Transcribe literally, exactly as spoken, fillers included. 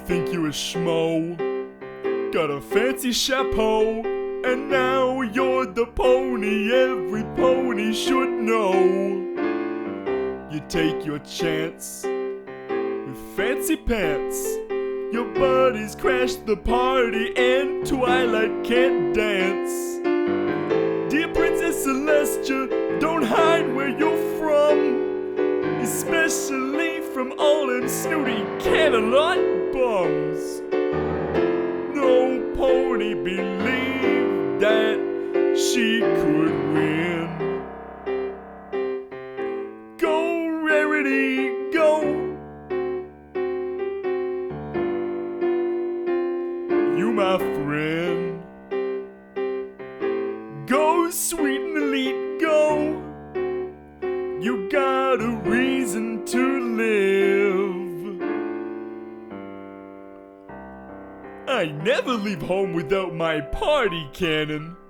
think you a schmo. Got a fancy chapeau, and now you're the pony every pony should know. You take your chance with fancy pants. Your buddies crash the party and Twilight can't dance. Dear Princess Celestia, don't hide where you're from, especially from all them snooty Canterlot bums. No pony believed that she could win. Go, Rarity, go. You my friend. Go, sweet and elite, go. You got a reason to live. I never leave home without my party cannon.